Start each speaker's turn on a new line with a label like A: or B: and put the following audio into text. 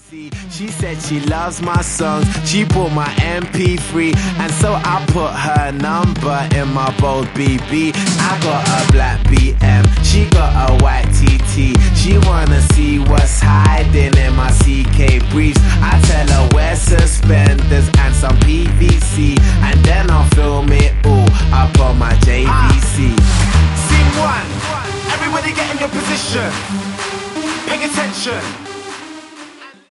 A: She said she loves my songs. She bought my MP3, and so I put her number in my bold BB. I got a black BM, she got a white TT. She wanna see what's hiding in my CK briefs. I tell her wear suspenders and some PVC, and then I'll film it all up on my JVC. Scene one, everybody get in your position. Pay attention.